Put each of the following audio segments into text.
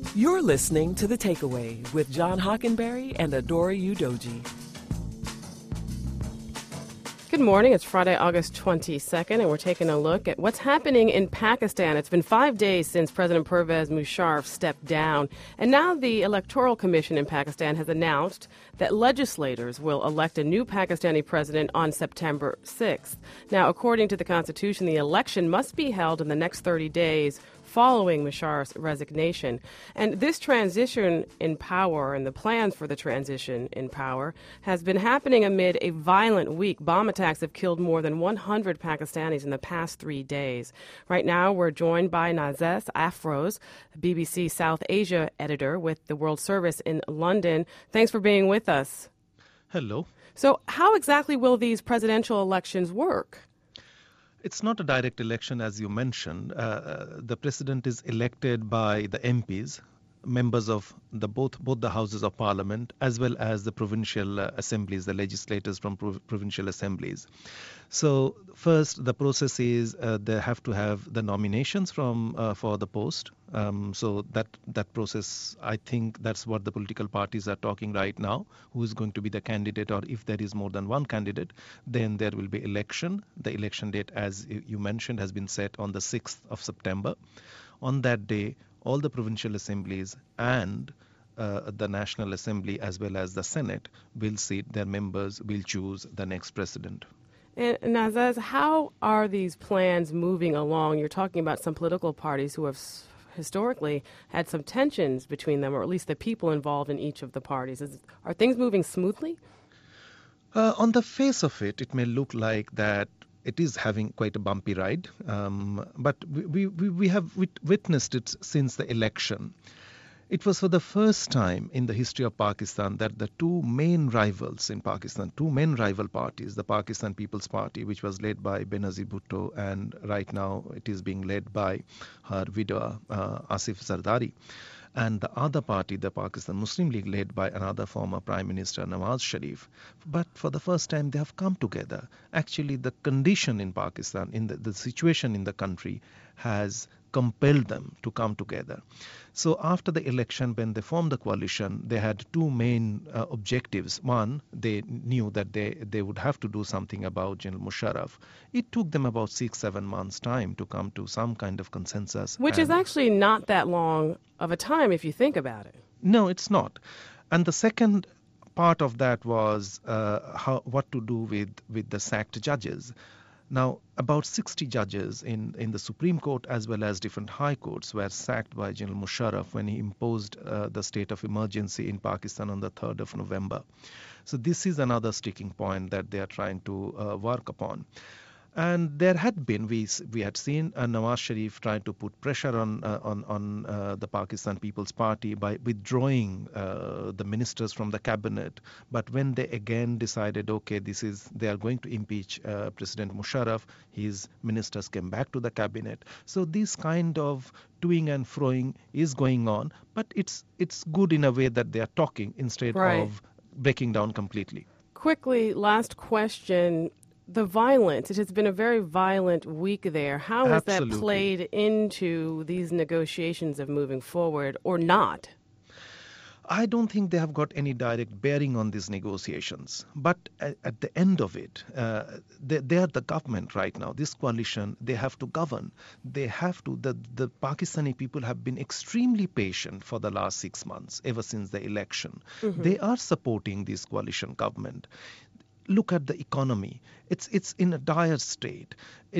You're listening to The Takeaway with John Hockenberry and Adora Udoji. Good morning. It's Friday, August 22nd, and we're taking a look at what's happening in Pakistan. It's been 5 days since President Pervez Musharraf stepped down, and now the Electoral Commission in Pakistan has announced that legislators will elect a new Pakistani president on September 6th. Now, according to the Constitution, the election must be held in the next 30 days following Musharraf's resignation. And this transition in power and the plans for the transition in power has been happening amid a violent week. Bomb attacks have killed more than 100 Pakistanis in the past 3 days. Right now, we're joined by Nazez Afroz, BBC South Asia editor with the World Service in London. Thanks for being with us. Hello. So how exactly will these presidential elections work? It's not a direct election, as you mentioned. The president is elected by the MPs, members of both the houses of parliament, as well as the provincial assemblies, the legislators from provincial assemblies. So first, the process is they have to have the nominations for the post. So that process, I think that's what the political parties are talking right now. Who is going to be the candidate, or if there is more than one candidate, then there will be election. The election date, as you mentioned, has been set on the 6th of September. On that day, all the provincial assemblies and the National Assembly as well as the Senate will seat their members, will choose the next president. And Nazez, how are these plans moving along? You're talking about some political parties who have historically had some tensions between them, or at least the people involved in each of the parties. Are things moving smoothly? On the face of it, it may look like that it is having quite a bumpy ride, but we have witnessed it since the election. It was for the first time in the history of Pakistan that the two main rivals in Pakistan, two main rival parties, the Pakistan People's Party, which was led by Benazir Bhutto, and right now it is being led by her widow, Asif Zardari, and the other party, the Pakistan Muslim League, led by another former Prime Minister, Nawaz Sharif. But for the first time, they have come together. Actually, the condition in Pakistan, in the situation in the country, has compelled them to come together. So after the election, when they formed the coalition, they had two main objectives. One, they knew that they would have to do something about General Musharraf. It took them about 6-7 months' time to come to some kind of consensus. Which is actually not that long of a time if you think about it. No, it's not. And the second part of that was what to do with the sacked judges. Now, about 60 judges in the Supreme Court as well as different high courts were sacked by General Musharraf when he imposed the state of emergency in Pakistan on the 3rd of November. So this is another sticking point that they are trying to work upon. And there had been, we had seen Nawaz Sharif trying to put pressure on the Pakistan People's Party by withdrawing the ministers from the cabinet. But when they again decided, okay, they are going to impeach President Musharraf, his ministers came back to the cabinet. So this kind of toing and froing is going on, but it's good in a way that they are talking instead of breaking down completely. Quickly, last question. The violence, it has been a very violent week there. How has that played into these negotiations of moving forward, or not? I don't think they have got any direct bearing on these negotiations. But at the end of it, they are the government right now. This coalition, they have to govern. They have to. The Pakistani people have been extremely patient for the last 6 months, ever since the election. Mm-hmm. They are supporting this coalition government. Look at the economy. It's in a dire state.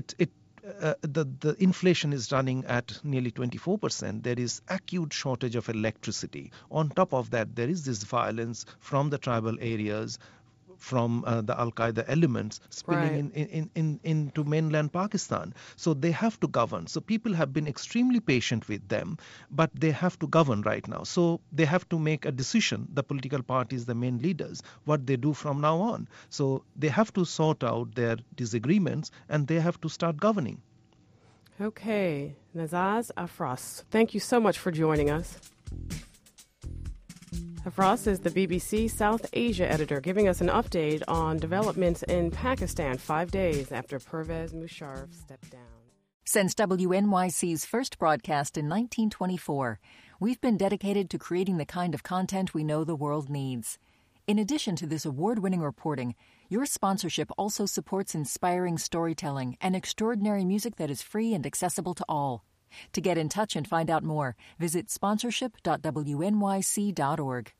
The inflation is running at nearly 24%. There is acute shortage of electricity. On top of that, there is this violence from the tribal areas, from the Al-Qaeda elements spilling into mainland Pakistan. So they have to govern. So people have been extremely patient with them, but they have to govern right now. So they have to make a decision, the political parties, the main leaders, what they do from now on. So they have to sort out their disagreements and they have to start governing. Okay. Nazez Afroz, thank you so much for joining us. Afroz is the BBC South Asia editor, giving us an update on developments in Pakistan 5 days after Pervez Musharraf stepped down. Since WNYC's first broadcast in 1924, we've been dedicated to creating the kind of content we know the world needs. In addition to this award-winning reporting, your sponsorship also supports inspiring storytelling and extraordinary music that is free and accessible to all. To get in touch and find out more, visit sponsorship.wnyc.org.